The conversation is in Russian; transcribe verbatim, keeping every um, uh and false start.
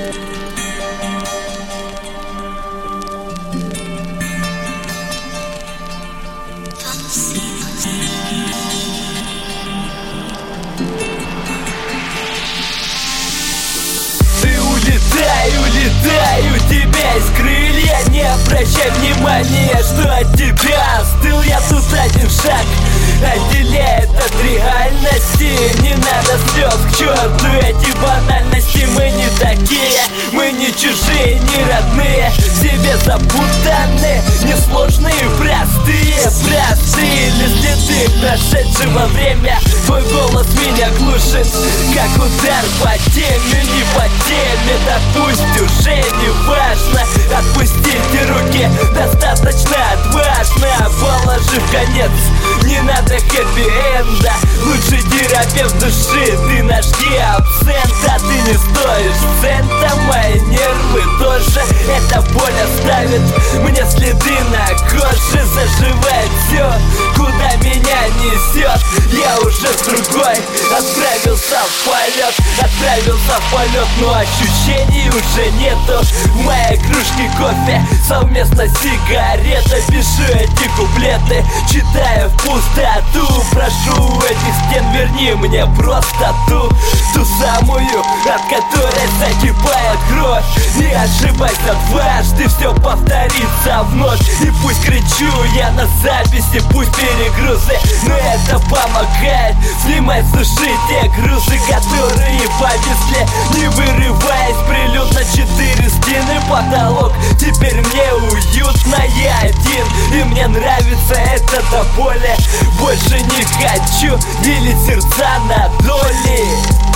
Ты улетай, улетаю, тебя из крылья. Не обращай внимания, что от тебя остыл. Я тут один шаг отделяет от реальности. Не надо слез, к черту эти банальности. Мы не такие, мы не чужие, не родные. В себе запутанные, несложные, простые, простые лишь следы прошедшего время. Твой голос меня глушит, как удар по теме. Не по теме, да пусть уже не важно. Отпустите руки, достаточно отважно. Положив конец, не надо хэппи-энда. Лучше терапевт души, ты наш абсент. А ты не стоишь цента, мои нервы тоже. Эта боль оставит мне следы на коже. Заживает все, куда меня несет. Я уже с другой отправился в полет. Отправился в полет, но ощущений уже нету. В моей кружке кофе, совместно сигарета. Пишу эти куплеты, читая в пустоту. Прошу у этих стен, верни мне просто ту, ту самую, от которой закипает кровь. Не ошибайся дважды, все повторится вновь. И пусть кричу я на записи, пусть перегрузы, но это помогает снимать с души те грузы, которые повисли. Не вырываясь, прилет на четыре стены, потолок. Теперь мне уютно, я один, и мне нравится это до боли. Больше не хочу делить сердца на доли.